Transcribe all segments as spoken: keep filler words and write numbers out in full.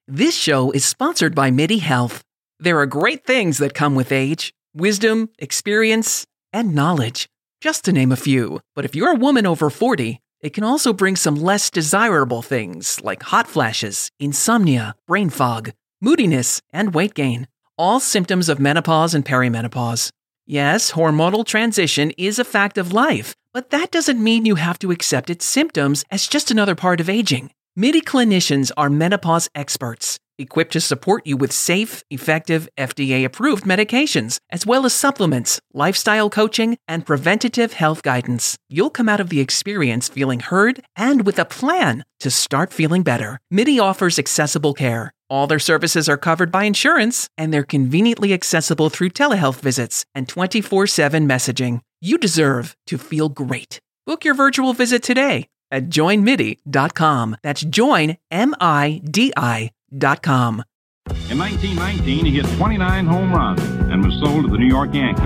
This show is sponsored by MIDI Health. There are great things that come with age: wisdom, experience, and knowledge, just to name a few. But if you're a woman over forty, it can also bring some less desirable things like hot flashes, insomnia, brain fog, moodiness, and weight gain. All symptoms of menopause and perimenopause. Yes, hormonal transition is a fact of life, but that doesn't mean you have to accept its symptoms as just another part of aging. MIDI clinicians are menopause experts, equipped to support you with safe, effective, F D A-approved medications, as well as supplements, lifestyle coaching, and preventative health guidance. You'll come out of the experience feeling heard and with a plan to start feeling better. MIDI offers accessible care. All their services are covered by insurance, and they're conveniently accessible through telehealth visits and twenty-four seven messaging. You deserve to feel great. Book your virtual visit today at join midi dot com. That's join, M I D I dot com. In nineteen nineteen, he hit twenty-nine home runs and was sold to the New York Yankees.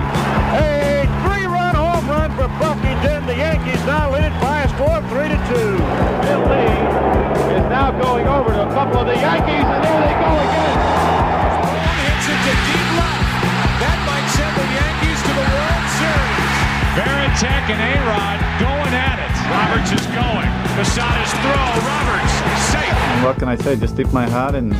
A three-run home run for Buffington. The Yankees now lead it by a score of three to two. Bill Lee is now going over to a couple of the Yankees, and there they go again. One hits it to deep left. That might send the Yankees to the World Series. Varitek and A-Rod going at it. Roberts is going. Posada's throw. Roberts safe. What can I say? Just tip my hat and,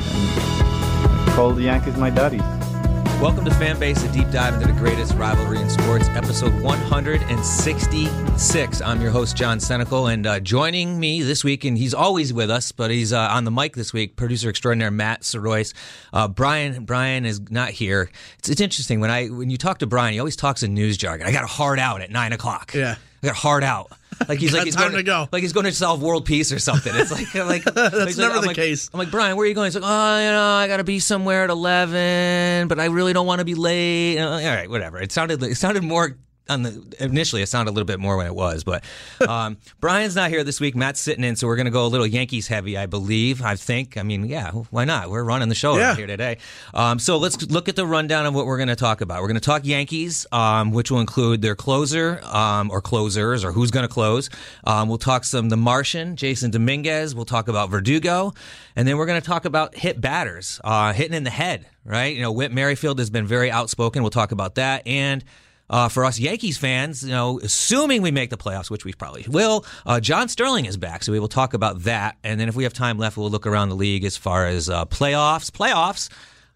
and call the Yankees my daddies. Welcome to Fanbase, a deep dive into the greatest rivalry in sports, episode one hundred sixty-six. I'm your host, John Senecal, and uh, joining me this week, and he's always with us, but he's uh, on the mic this week, producer extraordinaire Matt Sorois. Uh, Brian Brian is not here. It's, it's interesting, when I when you talk to Brian, he always talks in news jargon. I got a hard out at nine o'clock. Yeah. I got hard out. Like he's like he's time going to go. Like he's going to solve world peace or something. It's like like that's like, never I'm the like, case. I'm like, Brian, where are you going? He's like, oh, you know, I got to be somewhere at eleven, but I really don't want to be late. Uh, all right, whatever. It sounded it sounded more on the initially. It sounded a little bit more when it was, but um, Brian's not here this week. Matt's sitting in, so we're going to go a little Yankees heavy, I believe. I think. I mean, yeah, why not? We're running the show yeah. around here today. Um, so let's look at the rundown of what we're going to talk about. We're going to talk Yankees, um, which will include their closer um, or closers or who's going to close. Um, we'll talk some The Martian, Jason Dominguez. We'll talk about Verdugo, and then we're going to talk about hit batters, uh, hitting in the head. Right? You know, Whit Merrifield has been very outspoken. We'll talk about that. And Uh, for us Yankees fans, you know, assuming we make the playoffs, which we probably will, uh, John Sterling is back, so we will talk about that. And then if we have time left, we'll look around the league as far as uh, playoffs, playoffs.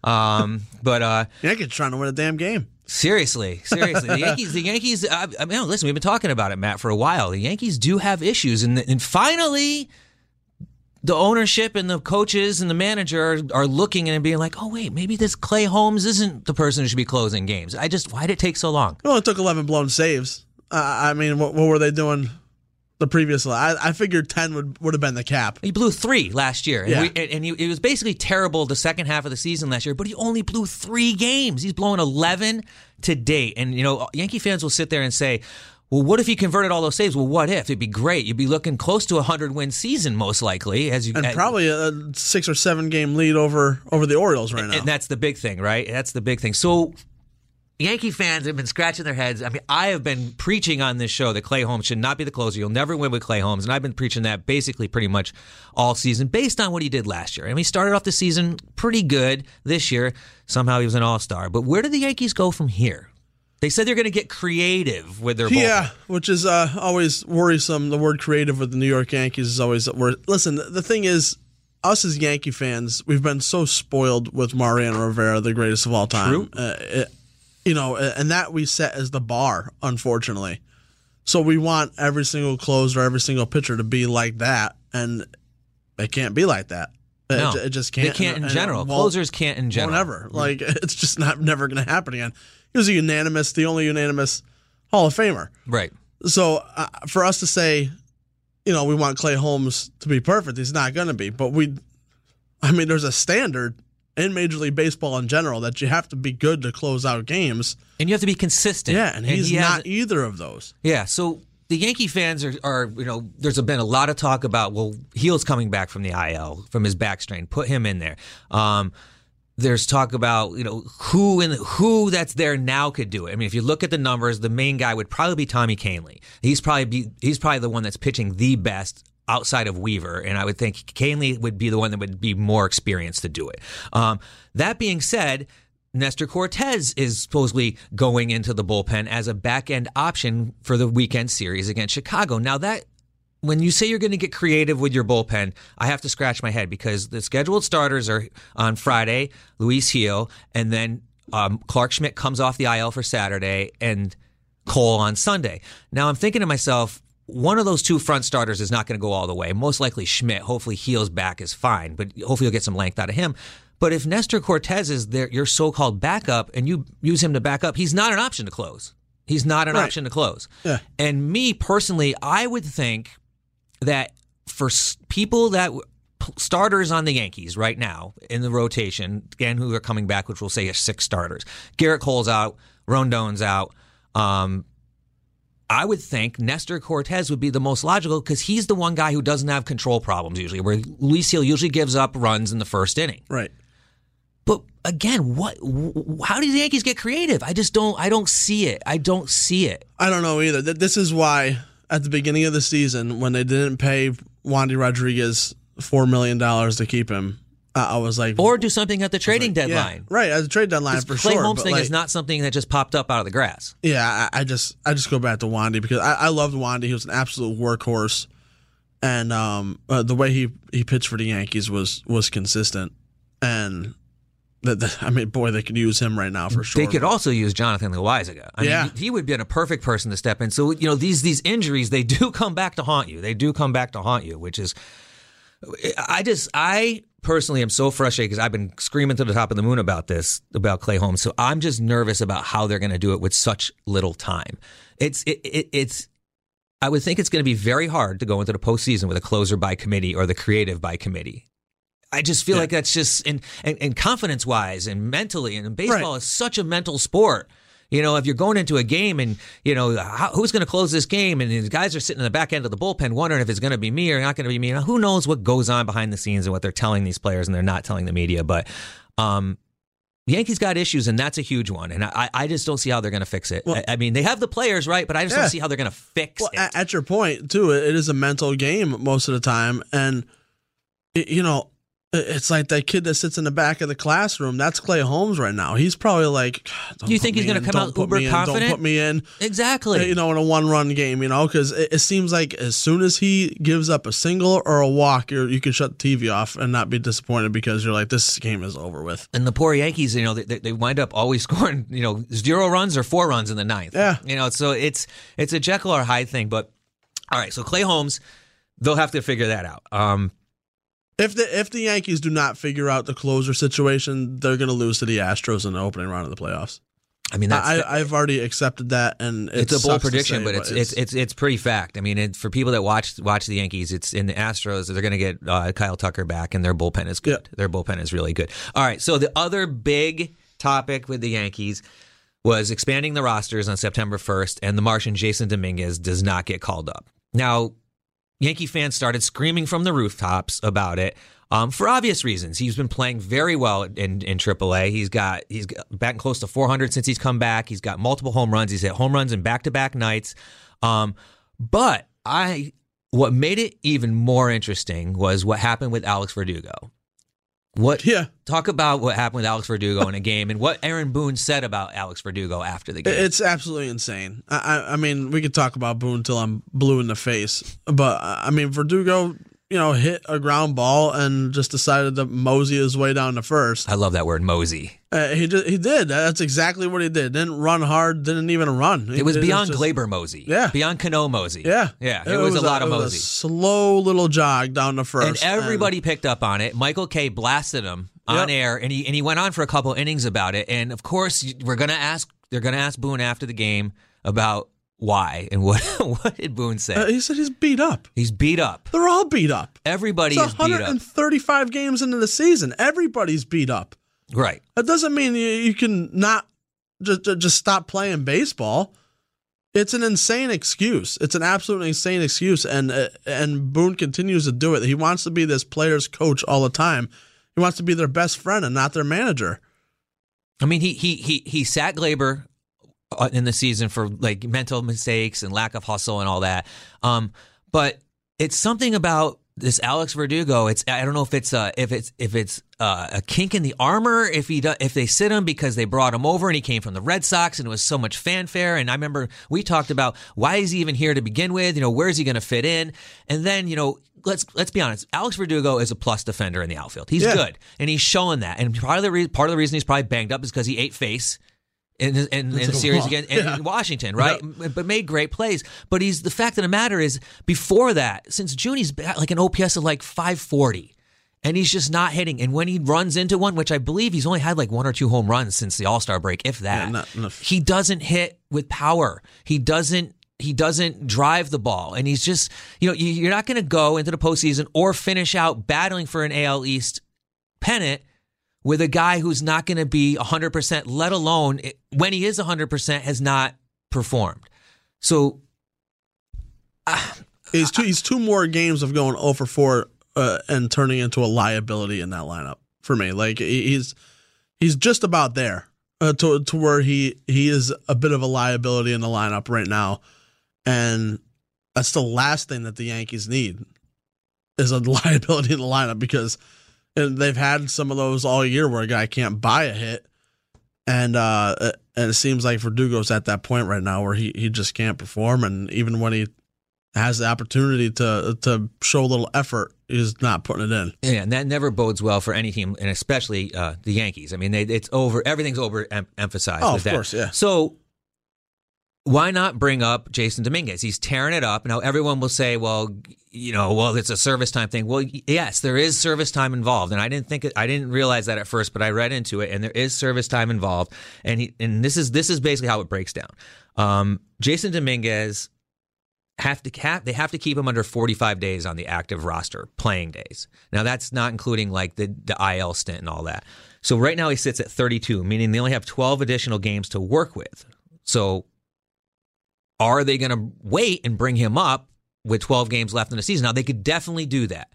Um, but uh, Yankees trying to win a damn game. Seriously, seriously, the Yankees. The Yankees. I, I mean, listen, we've been talking about it, Matt, for a while. The Yankees do have issues, and, and finally, the ownership and the coaches and the manager are, are looking and being like, oh, wait, maybe this Clay Holmes isn't the person who should be closing games. I just, why did it take so long? It only took eleven blown saves. Uh, I mean, what, what were they doing the previous? I, I figured ten would, would have been the cap. He blew three last year. And, yeah. we, and, and he, it was basically terrible the second half of the season last year, but he only blew three games. He's blown eleven to date. And, you know, Yankee fans will sit there and say, well, what if he converted all those saves? Well, what if? It'd be great. You'd be looking close to a hundred-win season, most likely, as you and as, probably a six or seven game lead over over the Orioles right and, now. And that's the big thing, right? That's the big thing. So, Yankee fans have been scratching their heads. I mean, I have been preaching on this show that Clay Holmes should not be the closer. You'll never win with Clay Holmes, and I've been preaching that basically pretty much all season, based on what he did last year. I mean, he started off the season pretty good this year. Somehow he was an all-star. But where do the Yankees go from here? They said they're going to get creative with their bullpen. Yeah, which is uh, always worrisome. The word creative with the New York Yankees is always wor- Listen, the thing is, us as Yankee fans, we've been so spoiled with Mariano Rivera, the greatest of all time. True. Uh, it, you know, and that we set as the bar, unfortunately. So we want every single closer, every single pitcher to be like that, and they can't be like that. No, it, it just can't. They can't in and, general. And Closers can't in general. Whatever. Like, it's just not never going to happen again. He was a unanimous, the only unanimous Hall of Famer. Right. So uh, for us to say, you know, we want Clay Holmes to be perfect, he's not going to be. But we, I mean, there's a standard in Major League Baseball in general that you have to be good to close out games. And you have to be consistent. Yeah, and, and he's he not either of those. Yeah, so the Yankee fans are, are, you know, there's been a lot of talk about, well, Heel's coming back from the I L, from his back strain. Put him in there. Um, there's talk about, you know, who in the, who that's there now could do it. I mean, if you look at the numbers, the main guy would probably be Tommy Kahnle. He's probably be, he's probably the one that's pitching the best outside of Weaver, and I would think Kahnle would be the one that would be more experienced to do it. Um, that being said, Nestor Cortez is supposedly going into the bullpen as a back-end option for the weekend series against Chicago. Now, that when you say you're going to get creative with your bullpen, I have to scratch my head because the scheduled starters are on Friday, Luis Gil, and then um, Clark Schmidt comes off the I L for Saturday, and Cole on Sunday. Now, I'm thinking to myself, one of those two front starters is not going to go all the way. Most likely Schmidt. Hopefully Gil's back is fine, but hopefully you'll get some length out of him. But if Nestor Cortez is there, your so-called backup, and you use him to back up, he's not an option to close. He's not an right. option to close. Yeah. And me, personally, I would think that for people that starters on the Yankees right now in the rotation, again, who are coming back, which we'll say is six starters. Garrett Cole's out. Rondon's out. Um, I would think Nestor Cortez would be the most logical because he's the one guy who doesn't have control problems usually, where Luis Gil usually gives up runs in the first inning. Right. But again, what? How do the Yankees get creative? I just don't. I don't see it. I don't see it. I don't know either. This is why at the beginning of the season, when they didn't pay Wandy Rodriguez four million dollars to keep him, I was like, or do something at the trading like, deadline. Yeah, right, at the trade deadline for Clay sure. Clay Holmes thing like, is not something that just popped up out of the grass. Yeah, I, I just I just go back to Wandy because I, I loved Wandy. He was an absolute workhorse, and um, uh, the way he, he pitched for the Yankees was was consistent. And the, the, I mean, boy, they could use him right now for sure. They could also use Jonathan Loaizaga. I yeah, mean, he, he would be a perfect person to step in. So you know, these these injuries, they do come back to haunt you. They do come back to haunt you, which is, I just I. personally, I'm so frustrated because I've been screaming to the top of the moon about this, about Clay Holmes. So I'm just nervous about how they're going to do it with such little time. It's it, it it's. I would think it's going to be very hard to go into the postseason with a closer by committee or the creative by committee. I just feel yeah. like that's just and and, and confidence wise and mentally, and baseball right. is such a mental sport. You know, if you're going into a game and, you know, how, who's going to close this game? And these guys are sitting in the back end of the bullpen wondering if it's going to be me or not going to be me. Now, who knows what goes on behind the scenes and what they're telling these players and they're not telling the media. But um, the Yankees got issues, and that's a huge one. And I, I just don't see how they're going to fix it. Well, I, I mean, they have the players, right? But I just yeah. don't see how they're going to fix well, it. At your point, too, it is a mental game most of the time. And, you know, it's like that kid that sits in the back of the classroom. That's Clay Holmes right now. He's probably like, do you think he's going to come out uber in, confident? Don't put me in. Exactly. You know, in a one-run game, you know, because it, it seems like as soon as he gives up a single or a walk, you're, you can shut the T V off and not be disappointed because you're like, this game is over with. And the poor Yankees, you know, they, they wind up always scoring, you know, zero runs or four runs in the ninth. Yeah. You know, so it's it's a Jekyll or Hyde thing. But, all right, so Clay Holmes, they'll have to figure that out. Um If the if the Yankees do not figure out the closer situation, they're going to lose to the Astros in the opening round of the playoffs. I mean, that's I, the, I've already accepted that, and it it's a bold say, prediction, but it's, but it's it's it's pretty fact. I mean, it, for people that watch watch the Yankees, it's in the Astros. They're going to get uh, Kyle Tucker back, and their bullpen is good. Yeah. Their bullpen is really good. All right, so the other big topic with the Yankees was expanding the rosters on September first, and the Martian Jason Dominguez does not get called up. Now, Yankee fans started screaming from the rooftops about it. Um, for obvious reasons. He's been playing very well in, in triple A. He's got he's back close to four hundred since he's come back. He's got multiple home runs. He's hit home runs in back-to-back nights. Um, but I what made it even more interesting was what happened with Alex Verdugo. What? Yeah. Talk about what happened with Alex Verdugo in a game and what Aaron Boone said about Alex Verdugo after the game. It's absolutely insane. I, I, I mean, we could talk about Boone till I'm blue in the face, but I mean, Verdugo, you know, hit a ground ball and just decided to mosey his way down to first. I love that word, mosey. Uh, he did, he did. That's exactly what he did. Didn't run hard. Didn't even run. He it was did, beyond just, Glaber mosey. Yeah. Beyond Cano mosey. Yeah. Yeah. It, it was, was a lot a, of it was mosey. A slow little jog down to first. And everybody and, picked up on it. Michael Kay blasted him on yep. air, and he and he went on for a couple innings about it. And of course, we're gonna ask. They're gonna ask Boone after the game about why and what. What did Boone say? Uh, he said he's beat up. He's beat up. They're all beat up. Everybody it's is beat up. one hundred thirty-five games into the season. Everybody's beat up. Right. That doesn't mean you, you can not just just stop playing baseball. It's an insane excuse. It's an absolutely insane excuse, and uh, and Boone continues to do it. He wants to be this player's coach all the time. He wants to be their best friend and not their manager. I mean, he he he he sat Glaber in the season for like mental mistakes and lack of hustle and all that. Um, but it's something about this Alex Verdugo. It's I don't know if it's uh, if it's if it's uh, a kink in the armor. If he do, if they sit him because they brought him over and he came from the Red Sox and it was so much fanfare. And I remember we talked about why is he even here to begin with? You know, where is he going to fit in? And then you know. Let's let's be honest. Alex Verdugo is a plus defender in the outfield. He's yeah. good, and he's showing that. And part of the re- part of the reason he's probably banged up is because he ate face in in, in the series against in, yeah. in Washington, right? Yeah. But made great plays. But he's the fact of the matter is, before that, since June, he's got like an O P S of like five forty, and he's just not hitting. And when he runs into one, which I believe he's only had like one or two home runs since the All-Star break, if that, yeah, not enough. He doesn't hit with power. He doesn't. He doesn't drive the ball, and he's just, you know, you're not going to go into the postseason or finish out battling for an A L East pennant with a guy who's not going to be one hundred percent, let alone when he is one hundred percent has not performed. So uh, he's two, he's two more games of going oh for four uh, and turning into a liability in that lineup for me. Like he's he's just about there uh, to to where he he is a bit of a liability in the lineup right now. And that's the last thing that the Yankees need is a liability in the lineup, because they've had some of those all year where a guy can't buy a hit. And uh, and it seems like Verdugo's at that point right now where he, he just can't perform. And even when he has the opportunity to to show a little effort, he's not putting it in. Yeah, and that never bodes well for any team, and especially uh, the Yankees. I mean, they, it's over. Everything's over em- emphasized. Oh, with of that. course, yeah. So why not bring up Jason Dominguez? He's tearing it up. Now, everyone will say, well, you know, well, it's a service time thing. Well, yes, there is service time involved. And I didn't think, it, I didn't realize that at first, but I read into it, and there is service time involved. And he, and this is, this is basically how it breaks down. Um, Jason Dominguez have to have, they have to keep him under forty-five days on the active roster, playing days. Now, that's not including like the, the I L stint and all that. So right now he sits at thirty-two, meaning they only have twelve additional games to work with. So are they going to wait and bring him up with twelve games left in the season? Now, they could definitely do that.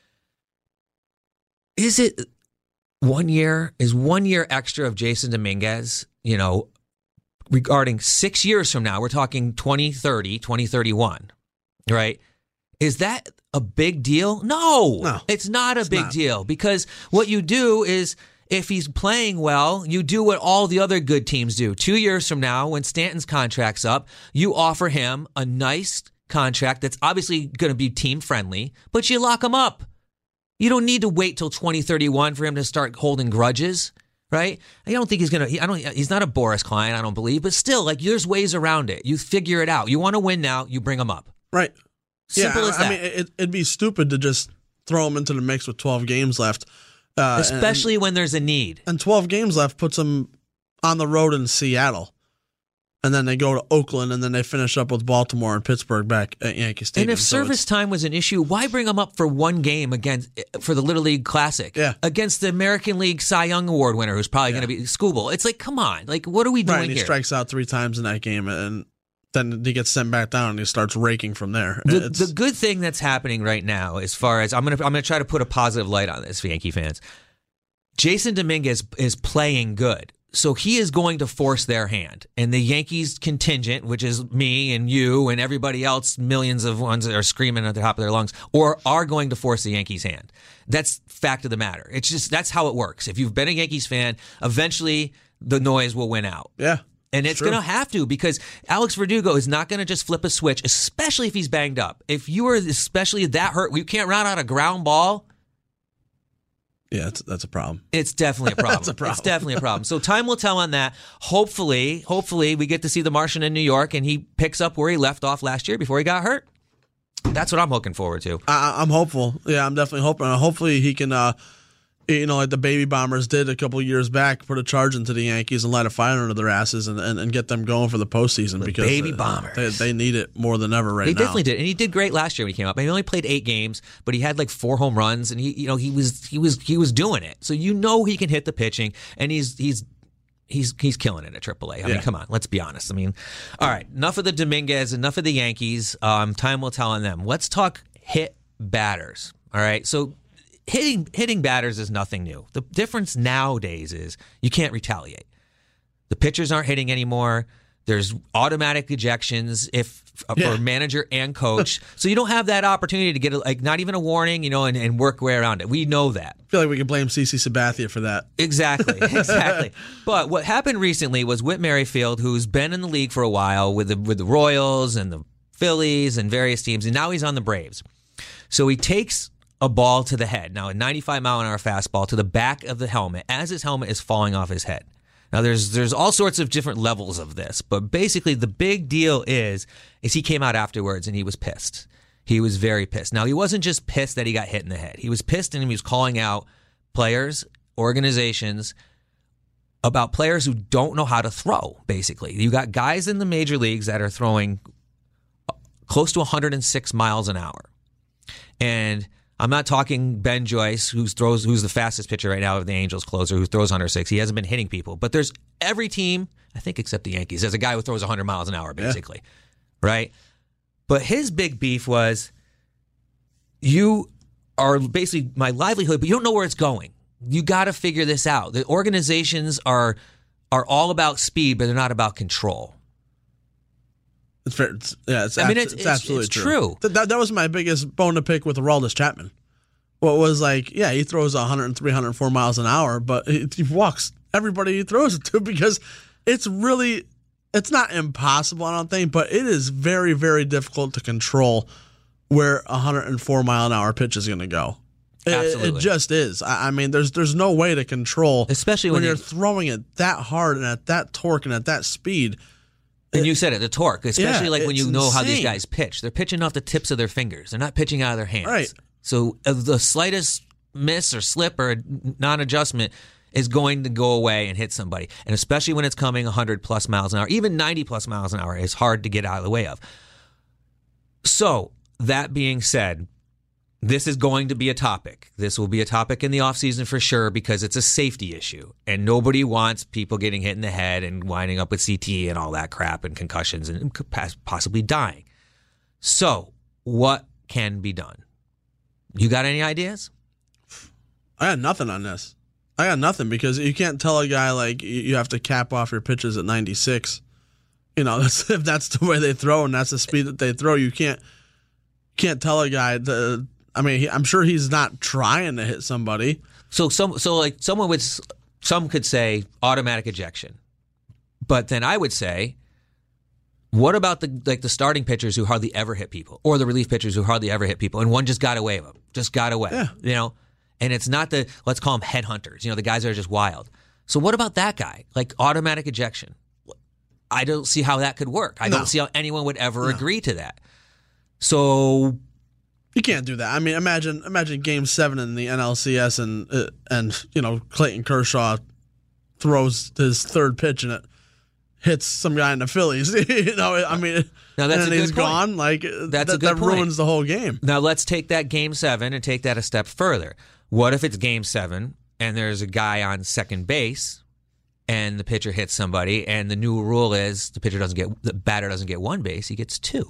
Is it one year? Is one year extra of Jason Dominguez, you know, regarding six years from now, we're talking twenty thirty, twenty thirty-one, right? Is that a big deal? No, no it's not a it's big not. deal, because what you do is, if he's playing well, you do what all the other good teams do. Two years from now, when Stanton's contract's up, you offer him a nice contract that's obviously going to be team friendly, but you lock him up. You don't need to wait till twenty thirty-one for him to start holding grudges, right? I don't think he's going to, I don't, he's not a Boris Klein, I don't believe, but still, like, there's ways around it. You figure it out. You want to win now, you bring him up. Right. Simple yeah, as that. I mean, it, it'd be stupid to just throw him into the mix with twelve games left. Uh, Especially and, when there's a need. And twelve games left puts them on the road in Seattle. And then they go to Oakland, and then they finish up with Baltimore and Pittsburgh back at Yankee Stadium. And if so service time was an issue, why bring them up for one game against for the Little League Classic? Yeah. Against the American League Cy Young Award winner, who's probably yeah. going to be Skubal. It's like, come on. Like, what are we doing right, and he here? strikes out three times in that game, and then he gets sent back down, and he starts raking from there. The, the good thing that's happening right now, as far as I'm going to I'm going to try to put a positive light on this for Yankee fans. Jason Dominguez is playing good, so he is going to force their hand. And the Yankees contingent, which is me and you and everybody else, millions of ones that are screaming at the top of their lungs, or are going to force the Yankees' hand. That's fact of the matter. It's just, that's how it works. If you've been a Yankees fan, eventually the noise will win out. Yeah. And it's going to have to, because Alex Verdugo is not going to just flip a switch, especially if he's banged up. If you are especially that hurt, you can't round out a ground ball. Yeah, that's, that's a problem. It's definitely a problem. That's a problem. It's definitely a problem. So time will tell on that. Hopefully, hopefully we get to see the Martian in New York, and he picks up where he left off last year before he got hurt. That's what I'm looking forward to. I, I'm hopeful. Yeah, I'm definitely hoping. Hopefully he can, uh, you know, like the Baby Bombers did a couple of years back, put a charge into the Yankees and light a fire under their asses and, and, and get them going for the postseason. The because Baby uh, Bombers. They, they need it more than ever right they now. They definitely did, and he did great last year when he came up. He only played eight games, but he had like four home runs, and he, you know, he was he was he was doing it. So you know he can hit the pitching, and he's he's. He's he's killing it at triple A. I yeah. mean, come on, let's be honest. I mean, all right, enough of the Dominguez, enough of the Yankees. Um, time will tell on them. Let's talk hit batters. All right, so hitting hitting batters is nothing new. The difference nowadays is you can't retaliate. The pitchers aren't hitting anymore. There's automatic ejections if uh, Yeah. for manager and coach. So you don't have that opportunity to get a, like not even a warning, you know, and, and work way around it. We know that. I feel like we could blame C C Sabathia for that. Exactly, exactly. But what happened recently was Whit Merrifield, who's been in the league for a while with the with the Royals and the Phillies and various teams, and now he's on the Braves. So he takes a ball to the head, now a ninety-five mile an hour fastball to the back of the helmet as his helmet is falling off his head. Now there's there's all sorts of different levels of this, but basically the big deal is is he came out afterwards and he was pissed. He was very pissed. Now he wasn't just pissed that he got hit in the head. He was pissed and he was calling out players, organizations about players who don't know how to throw, basically. You got guys in the major leagues that are throwing close to one hundred six miles an hour. And I'm not talking Ben Joyce, who's throws, who's the fastest pitcher right now of the Angels closer, who throws one hundred six. He hasn't been hitting people. But there's every team, I think except the Yankees, there's a guy who throws one hundred miles an hour, basically. Yeah. Right? But his big beef was, you are basically my livelihood, but you don't know where it's going. You got to figure this out. The organizations are are all about speed, but they're not about control. It's fair. It's, yeah, it's, I abso- mean, it's, it's- absolutely it's true. true. Th- that, that was my biggest bone to pick with Aroldis Chapman. What was like, yeah, he throws one oh three, one oh four miles an hour, but he, he walks everybody he throws it to because it's really, it's not impossible, I don't think, but it is very, very difficult to control where a one oh four mile an hour pitch is going to go. It, Absolutely. it just is. I, I mean, there's there's no way to control, Especially when, when you're they- throwing it that hard and at that torque and at that speed. And you said it, the torque, especially Yeah, like when you it's know how these insane. guys pitch. They're pitching off the tips of their fingers. They're not pitching out of their hands. Right. So uh, the slightest miss or slip or non-adjustment is going to go away and hit somebody. And especially when it's coming one hundred plus miles an hour, even ninety plus miles an hour is hard to get out of the way of. So that being said, this is going to be a topic. This will be a topic in the offseason for sure because it's a safety issue. And nobody wants people getting hit in the head and winding up with C T and all that crap and concussions and possibly dying. So what can be done? You got any ideas? I got nothing on this. I got nothing because you can't tell a guy like you you have to cap off your pitches at ninety-six. You know, that's, if that's the way they throw and that's the speed that they throw, you can't can't tell a guy to. I mean, he, I'm sure he's not trying to hit somebody. So some so like someone would some could say automatic ejection, but then I would say, what about the like the starting pitchers who hardly ever hit people, or the relief pitchers who hardly ever hit people, and one just got away with them, just got away, Yeah. you know, and it's not the let's call them headhunters, you know, the guys that are just wild. So what about that guy? Like automatic ejection? I don't see how that could work. I No. don't see how anyone would ever agree to that. So You can't do that. I mean, imagine imagine Game Seven in the N L C S and uh, and you know Clayton Kershaw throws his third pitch and it hits some guy in the Phillies. you know, I mean, Now, that's and a he's good point. gone. Like That's that, a good that point. ruins the whole game. Now let's take that game seven and take that a step further. What if it's game seven and there's a guy on second base and the pitcher hits somebody and the new rule is the pitcher doesn't get the batter doesn't get one base, he gets two.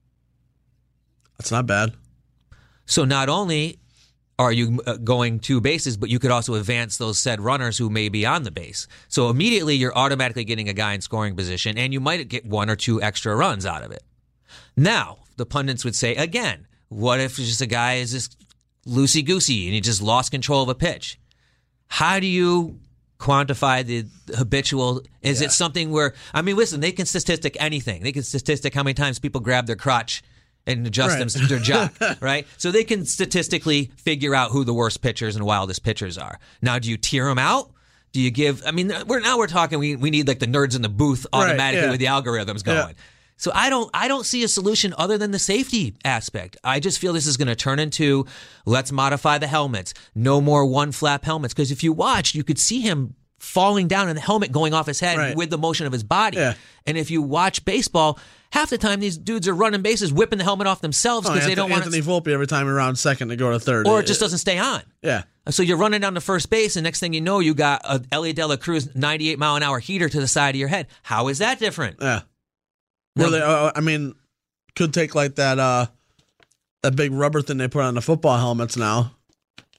That's not bad. So not only are you uh, going two bases, but you could also advance those said runners who may be on the base. So immediately you're automatically getting a guy in scoring position and you might get one or two extra runs out of it. Now, the pundits would say, again, what if just a guy is just loosey-goosey and he just lost control of a pitch? How do you quantify the habitual? Is Yeah. it something where, I mean, listen, they can statistic anything. They can statistic how many times people grab their crotch and adjust Right. them their jock, right? So they can statistically figure out who the worst pitchers and wildest pitchers are. Now, do you tier them out? Do you give? I mean, we're now we're talking. We we need like the nerds in the booth automatically yeah. with the algorithms going. Yeah. So I don't I don't see a solution other than the safety aspect. I just feel this is going to turn into let's modify the helmets. No more one flap helmets, because if you watch, you could see him falling down and the helmet going off his head Right. with the motion of his body. Yeah. And if you watch baseball, half the time these dudes are running bases, whipping the helmet off themselves Oh, because they Anthony, don't want Anthony it, Volpe every time around second to go to third, or it just doesn't stay on. Yeah. So you're running down to first base, and next thing you know, you got a Ellie De La Cruz ninety-eight mile an hour heater to the side of your head. How is that different? Yeah. No. Where they, uh, I mean, could take like that uh, that big rubber thing they put on the football helmets now,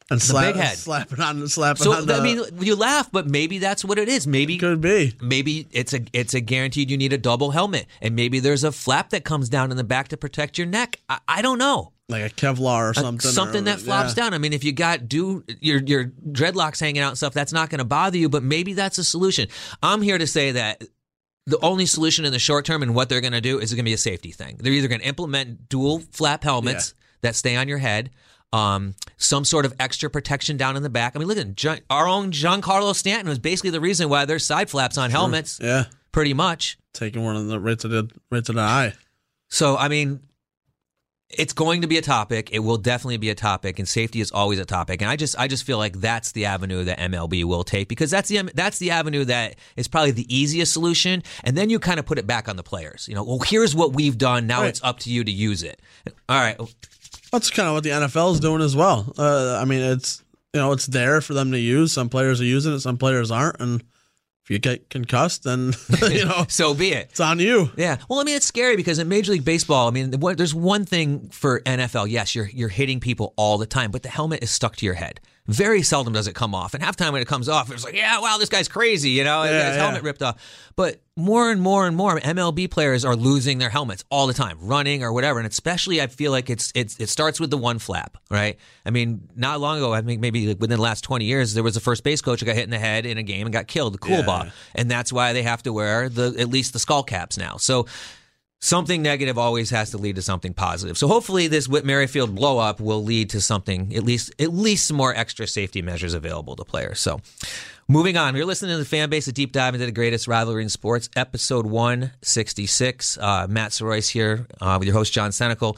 And the slap, big head. slapping on, slapping So on the, I mean, you laugh, but maybe that's what it is. Maybe could be. Maybe it's a it's a guaranteed you need a double helmet, and maybe there's a flap that comes down in the back to protect your neck. I, I don't know. Like a Kevlar or something. Uh, something or, that flops yeah. down. I mean, if you got do your your dreadlocks hanging out and stuff, that's not going to bother you, but maybe that's a solution. I'm here to say that the only solution in the short term and what they're going to do is going to be a safety thing. They're either going to implement dual flap helmets yeah. that stay on your head, um, some sort of extra protection down in the back. I mean, look at John, our own Giancarlo Stanton was basically the reason why there's side flaps on Sure. helmets. Yeah. Pretty much. Taking one of the right to the right to the eye. So, I mean, it's going to be a topic. It will definitely be a topic, and safety is always a topic. And I just, I just feel like that's the avenue that M L B will take, because that's the that's the avenue that is probably the easiest solution. And then you kind of put it back on the players. You know, well, here's what we've done. Now right. it's up to you to use it. All right. That's kind of what the N F L is doing as well. Uh, I mean, it's you know, it's there for them to use. Some players are using it, some players aren't, and if you get concussed, then you know, so be it. It's on you. Yeah. Well, I mean, it's scary because in Major League Baseball, I mean, there's one thing for N F L. Yes, you're you're hitting people all the time, but the helmet is stuck to your head. Very seldom does it come off, and half the time when it comes off, it's like, yeah, wow, this guy's crazy, you know, yeah, his yeah. helmet ripped off. But more and more and more, M L B players are losing their helmets all the time, running or whatever, and especially I feel like it's it's it starts with the one flap, right? I mean, not long ago, I think maybe like within the last twenty years, there was a first base coach who got hit in the head in a game and got killed, the cool Yeah. ball, and that's why they have to wear the at least the skull caps now. So. Something negative always has to lead to something positive. So hopefully this Whit Merrifield blow up will lead to something, at least at least some more extra safety measures available to players. So moving on, you're listening to the Fan Base, a deep dive into the greatest rivalry in sports, episode one sixty-six. Uh, Matt Soroyce here uh, with your host, John Senecal.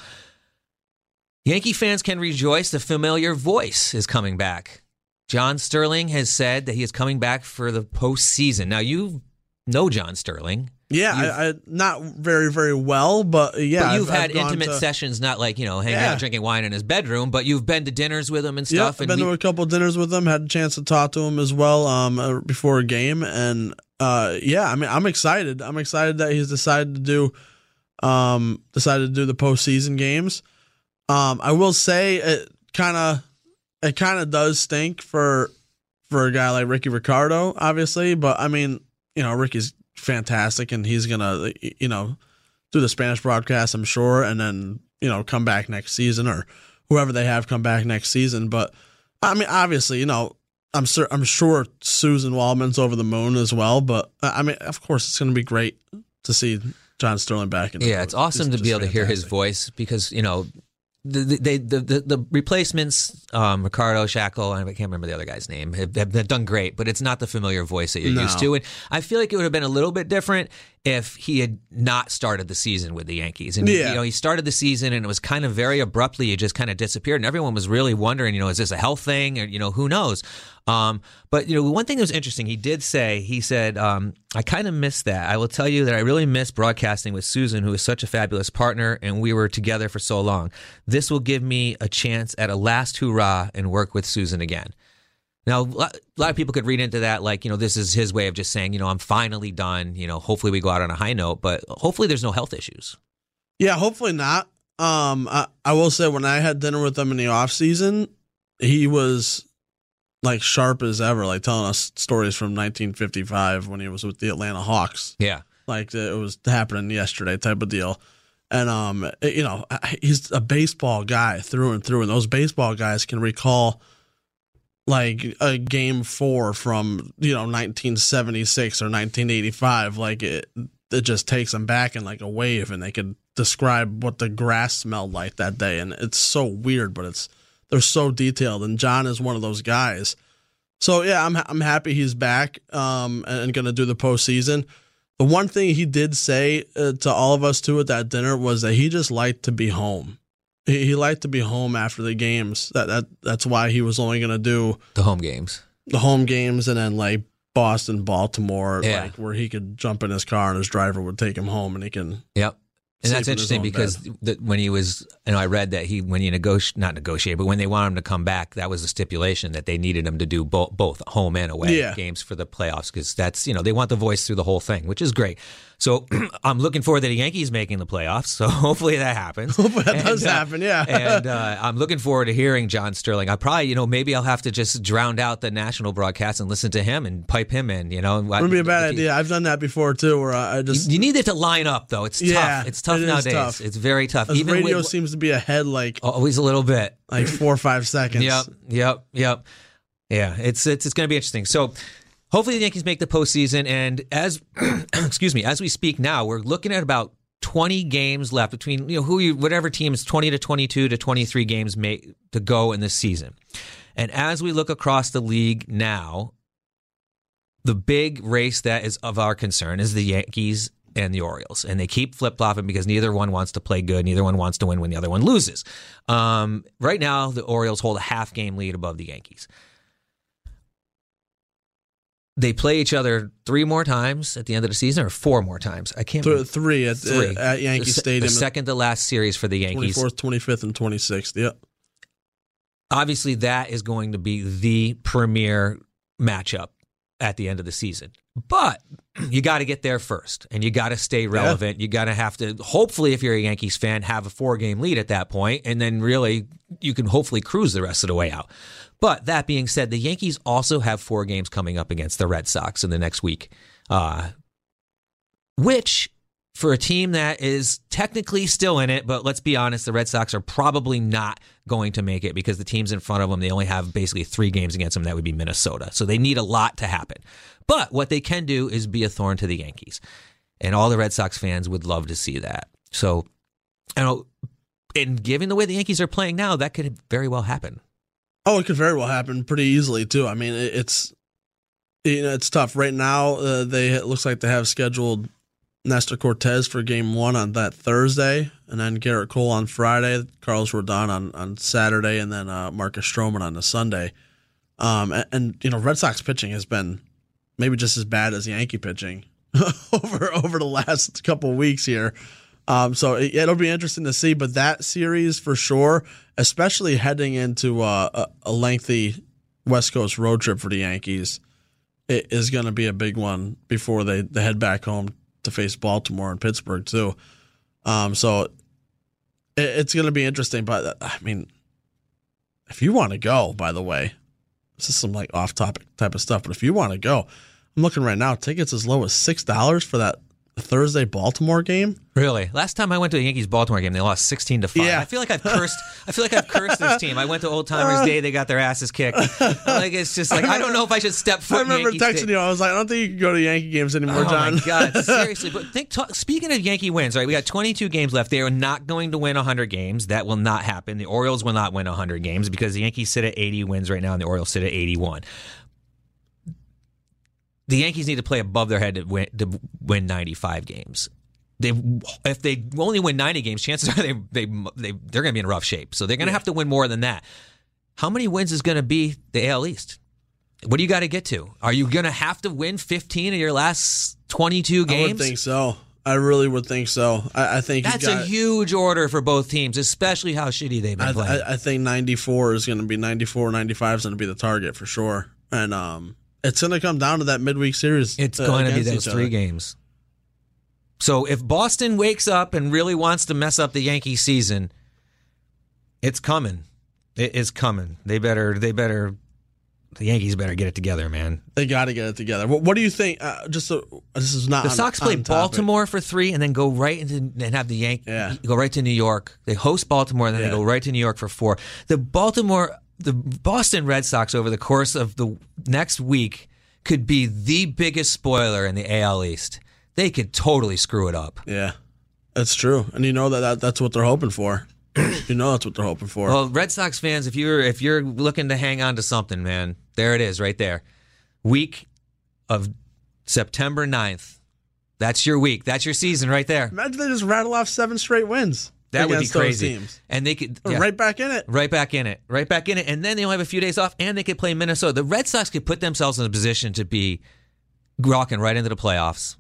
Yankee fans can rejoice. The familiar voice is coming back. John Sterling has said that he is coming back for the postseason. Now, you know John Sterling. Yeah, I, I not very, very well, but yeah. But you've I've, had I've gone intimate to, sessions, not like, you know, hanging Yeah. out drinking wine in his bedroom, but you've been to dinners with him and Yeah, stuff. I've and been we- to a couple dinners with him, had a chance to talk to him as well um, uh, before a game. And uh, yeah, I mean, I'm excited. I'm excited that he's decided to do um, decided to do the postseason games. Um, I will say it kind of it kind of does stink for for a guy like Ricky Ricardo, obviously. But I mean, you know, Ricky's fantastic, and he's gonna, you know, do the Spanish broadcast, I'm sure, and then, you know, come back next season, or whoever they have come back next season. But I mean, obviously, you know, I'm sure I'm sure Susan Waldman's over the moon as well. But I mean, of course, it's gonna be great to see John Sterling back. In the yeah, booth. it's awesome He's to be just able to hear his fantastic. voice because, you know, the the, the, the, the replacements, um, Ricardo, Shackle, I can't remember the other guy's name, have, have done great, but it's not the familiar voice that you're No. used to. And I feel like it would have been a little bit different if he had not started the season with the Yankees. And, Yeah. you know, he started the season and it was kind of very abruptly, he just kind of disappeared. And everyone was really wondering, you know, is this a health thing? Or, you know, who knows? Um, but, you know, one thing that was interesting, he did say, he said, um, I kind of miss that. I will tell you that I really miss broadcasting with Susan, who is such a fabulous partner, and we were together for so long. This will give me a chance at a last hurrah and work with Susan again. Now, a lot a lot of people could read into that like, you know, this is his way of just saying, you know, I'm finally done. You know, hopefully we go out on a high note, but hopefully there's no health issues. Yeah, hopefully not. Um, I, I will say when I had dinner with him in the off season, he was like sharp as ever, like telling us stories from nineteen fifty-five when he was with the Atlanta Hawks. Yeah. Like it was happening yesterday type of deal. And, um, it- you know, he's a baseball guy through and through. And those baseball guys can recall like a game four from, you know, nineteen seventy-six or nineteen eighty-five. Like it, it just takes them back in like a wave, and they could describe what the grass smelled like that day. And it's so weird, but it's, they're so detailed. And John is one of those guys. So yeah, I'm, I'm happy he's back, um, and, and going to do the postseason. The one thing he did say uh, to all of us too at that dinner was that he just liked to be home. He, he liked to be home after the games. That that that's why he was only going to do The home games. the home games, and then like Boston, Baltimore, Yeah. like where he could jump in his car and his driver would take him home, and he can Yep. And safe that's in his interesting own because bed. the, when he was, you know, I read that he, when you negotiate, not negotiate, but when they wanted him to come back, that was a stipulation that they needed him to do bo- both home and away Yeah. games for the playoffs because that's, you know, they want the voice through the whole thing, which is great. So I'm looking forward to the Yankees making the playoffs. So hopefully that happens. Hopefully that and, does uh, happen, yeah. and uh, I'm looking forward to hearing John Sterling. I probably, you know, maybe I'll have to just drown out the national broadcast and listen to him and pipe him in, you know. Wouldn't be a bad idea. I've done that before too, where I I just You need it to line up, though. It's Yeah, tough. It's tough it is nowadays. tough. It's very tough. As Even radio with, seems to be ahead like always a little bit. like four or five seconds. Yep, yep, yep. Yeah, it's it's it's going to be interesting. So hopefully the Yankees make the postseason. And as excuse me, as we speak now, we're looking at about twenty games left between you know who you whatever teams twenty to twenty-two to twenty-three games may to go in this season. And as we look across the league now, the big race that is of our concern is the Yankees and the Orioles. And they keep flip-flopping because neither one wants to play good. Neither one wants to win when the other one loses. Um, right now, the Orioles hold a half-game lead above the Yankees. They play each other three more times at the end of the season, or four more times. I can't Th- remember. three at Three. at Yankee the, se- Stadium. The second to last series for the Yankees. twenty-fourth, twenty-fifth, and twenty-sixth. Yep. Obviously, that is going to be the premier matchup at the end of the season. But you got to get there first, and you got to stay relevant. Yeah. You got to have to, hopefully, if you're a Yankees fan, have a four-game lead at that point, and then really you can hopefully cruise the rest of the way out. But that being said, the Yankees also have four games coming up against the Red Sox in the next week, uh, which for a team that is technically still in it, but let's be honest, the Red Sox are probably not going to make it because the teams in front of them, they only have basically three games against them. That would be Minnesota. So they need a lot to happen. But what they can do is be a thorn to the Yankees. And all the Red Sox fans would love to see that. So, you know, and given the way the Yankees are playing now, that could very well happen. Oh, it could very well happen pretty easily too. I mean, it, it's you know it's tough right now. Uh, they it looks like they have scheduled Nestor Cortez for Game One on that Thursday, and then Garrett Cole on Friday, Carlos Rodon on, on Saturday, and then uh, Marcus Stroman on the Sunday. Um, and, and you know, Red Sox pitching has been maybe just as bad as Yankee pitching over over the last couple of weeks here. Um, so it, it'll be interesting to see, but that series for sure, especially heading into uh, a, a lengthy West Coast road trip for the Yankees, it is going to be a big one before they, they head back home to face Baltimore and Pittsburgh too. Um, so it, it's going to be interesting, but I mean, if you want to go, by the way, this is some like off topic type of stuff, but if you want to go, I'm looking right now, tickets as low as six dollars for that Thursday Baltimore game. Really? Last time I went to a Yankees Baltimore game, they lost sixteen to five. Yeah. I feel like I've cursed. I feel like I've cursed this team. I went to Old Timers Day, they got their asses kicked. Like it's just like I, remember, I don't know if I should step foot. I remember in Yankee texting you. I was like, I don't think you can go to Yankee games anymore, oh John. Oh my God, seriously. But think. Talk, speaking of Yankee wins, right? We got twenty-two games left. They are not going to win one hundred games. That will not happen. The Orioles will not win one hundred games because the Yankees sit at eighty wins right now, and the Orioles sit at eighty-one. The Yankees need to play above their head to win, to win ninety-five games. They, if they only win ninety games, chances are they they they they're going to be in rough shape. So they're going to yeah. have to win more than that. How many wins is going to be the A L East? What do you got to get to? Are you going to have to win fifteen of your last twenty-two games? I would think so. I really would think so. I, I think that's got, a huge order for both teams, especially how shitty they've been I, playing. I, I think ninety-four is going to be ninety-four, ninety-five is going to be the target for sure, and um, it's going to come down to that midweek series. It's uh, going to be those three other. games. So if Boston wakes up and really wants to mess up the Yankee season, it's coming. It is coming. They better. They better. The Yankees better get it together, man. They got to get it together. What, what do you think? Uh, just so, this is not. The on, Sox play on Baltimore for three, and then go right into and have the Yankees yeah. go right to New York. They host Baltimore, and then yeah. they go right to New York for four. The Baltimore, the Boston Red Sox over the course of the next week could be the biggest spoiler in the A L East. They could totally screw it up. Yeah, that's true, and you know that, that that's what they're hoping for. You know that's what they're hoping for. Well, Red Sox fans, if you're if you're looking to hang on to something, man, there it is right there. Week of September ninth. That's your week. That's your season right there. Imagine they just rattle off seven straight wins. That would be crazy. Teams. And they could yeah. right back in it. Right back in it. Right back in it. And then they'll have a few days off, and they could play Minnesota. The Red Sox could put themselves in a position to be rocking right into the playoffs.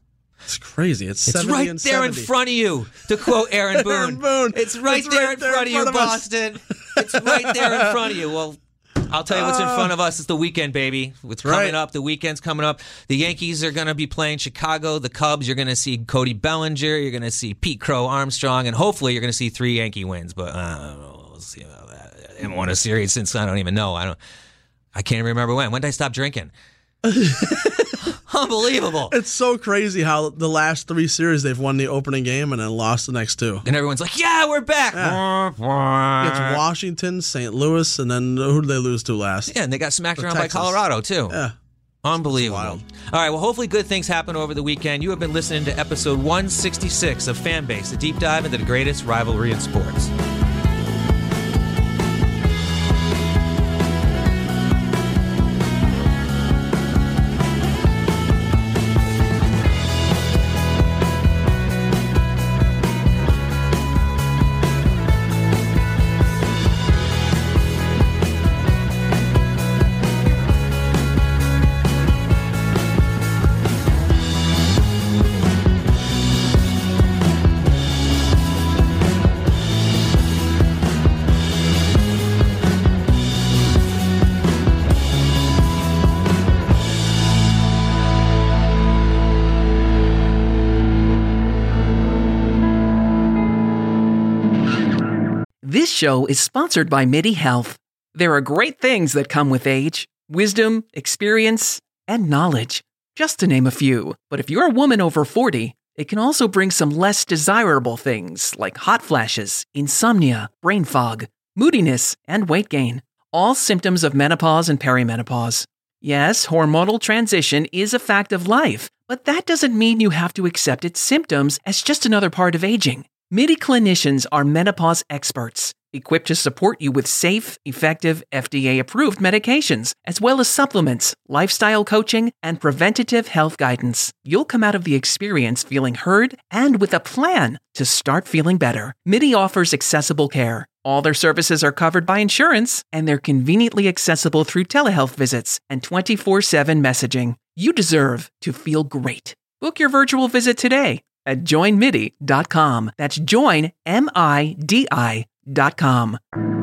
It's crazy. It's, It's seventy right and there in seventy. front of you, to quote Aaron Boone. Aaron Boone. It's right It's there right in there front in of you, front of us. Boston. It's right there in front of you. Well, I'll tell you what's in front of us. It's the weekend, baby. It's coming Right. up. The weekend's coming up. The Yankees are going to be playing Chicago. The Cubs, you're going to see Cody Bellinger. You're going to see Pete Crow Armstrong. And hopefully you're going to see three Yankee wins. But uh, we'll see about that. I haven't won a series since I don't even know. I don't. I can't remember when. When did I stop drinking? Unbelievable. It's so crazy how the last three series they've won the opening game and then lost the next two. And everyone's like, yeah, we're back. Yeah. It's Washington, Saint Louis, and then who did they lose to last? Yeah, and they got smacked The around Texas. by Colorado, too. Yeah. Unbelievable. Wild. All right, well, hopefully good things happen over the weekend. You have been listening to episode one sixty-six of Fanbase, a deep dive into the greatest rivalry in sports. This show is sponsored by MIDI Health. There are great things that come with age: wisdom, experience, and knowledge, just to name a few. But if you're a woman over forty, it can also bring some less desirable things like hot flashes, insomnia, brain fog, moodiness, and weight gain, all symptoms of menopause and perimenopause. Yes, hormonal transition is a fact of life, but that doesn't mean you have to accept its symptoms as just another part of aging. MIDI clinicians are menopause experts, equipped to support you with safe, effective, F D A-approved medications, as well as supplements, lifestyle coaching, and preventative health guidance. You'll come out of the experience feeling heard and with a plan to start feeling better. MIDI offers accessible care. All their services are covered by insurance, and they're conveniently accessible through telehealth visits and twenty-four seven messaging. You deserve to feel great. Book your virtual visit today at join midi dot com. That's join, M I D I dot com.